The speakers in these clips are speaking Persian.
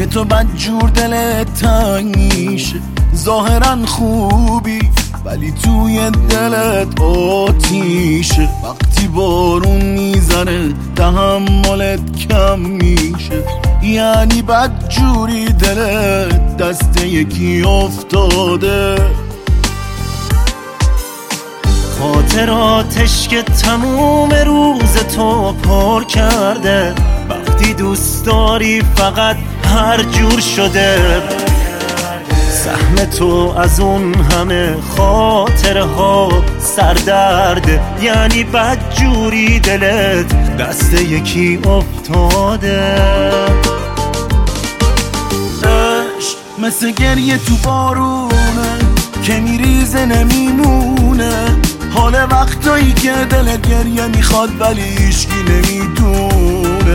که تو بدجور دلت تنگ میشه. ظاهرا خوبی ولی توی دلت آتیشه. وقتی بارون میزنه تحملت کم میشه. یعنی بدجوری دلت دست یکی افتاده. خاطراتش که تموم روز تو پر کرده. وقتی دوست داری فقط هر جور شده. سهم تو از اون همه خاطره ها سردرده. یعنی بدجوری دلت دست یکی افتاده. عشق مثل گریه تو بارونه که میریزه نمیمونه. حال وقتایی که دلت گریه میخواد ولی هیچکی نمیدونه.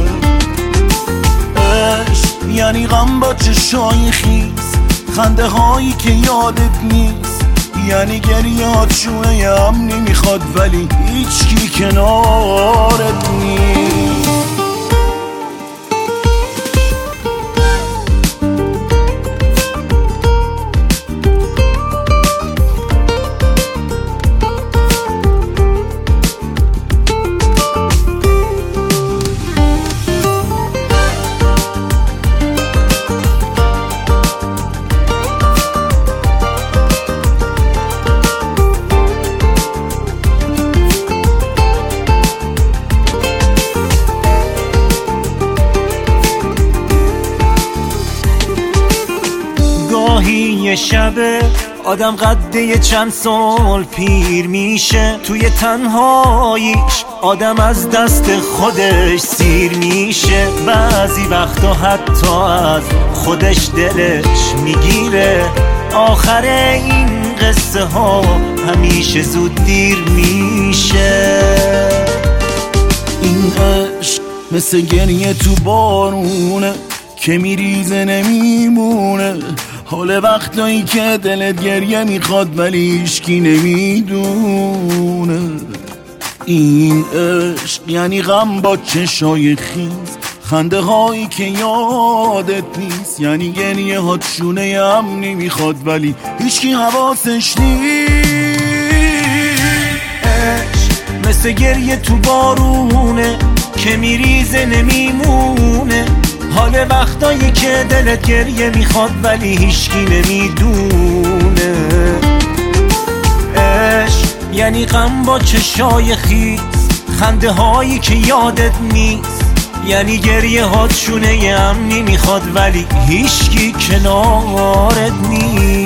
عشق یعنی غم با چشای خیس، خنده هایی که یادت نیست. یعنی گریهات شونه امنی میخواد ولی هیچکی کنارت نیست. یه شبه آدم قده چند سال پیر میشه. توی تنهاییش آدم از دست خودش سیر میشه. بعضی وقتا حتی از خودش دلش میگیره. آخر این قصه ها همیشه زود دیر میشه. این عشق مثل گریه تو بارونه که میریزه نمیمونه. حال وقتایی که دلت گریه میخواد ولی هیچکی نمیدونه. این عشق یعنی غم با چشای خیز، خنده هایی که یادت نیست. یعنی گریه هات شونه امنی میخواد ولی هیچکی حواسش نیست. عشق مثل گریه تو بارونه که میریزه نمیمونه. حال وقتایی که دلت گریه میخواد ولی هیچکی نمیدونه. عشق یعنی غم با چشای خیس، خنده هایی که یادت نیست. یعنی گریه هات شونه امنی میخواد ولی هیچکی کنارت نیست.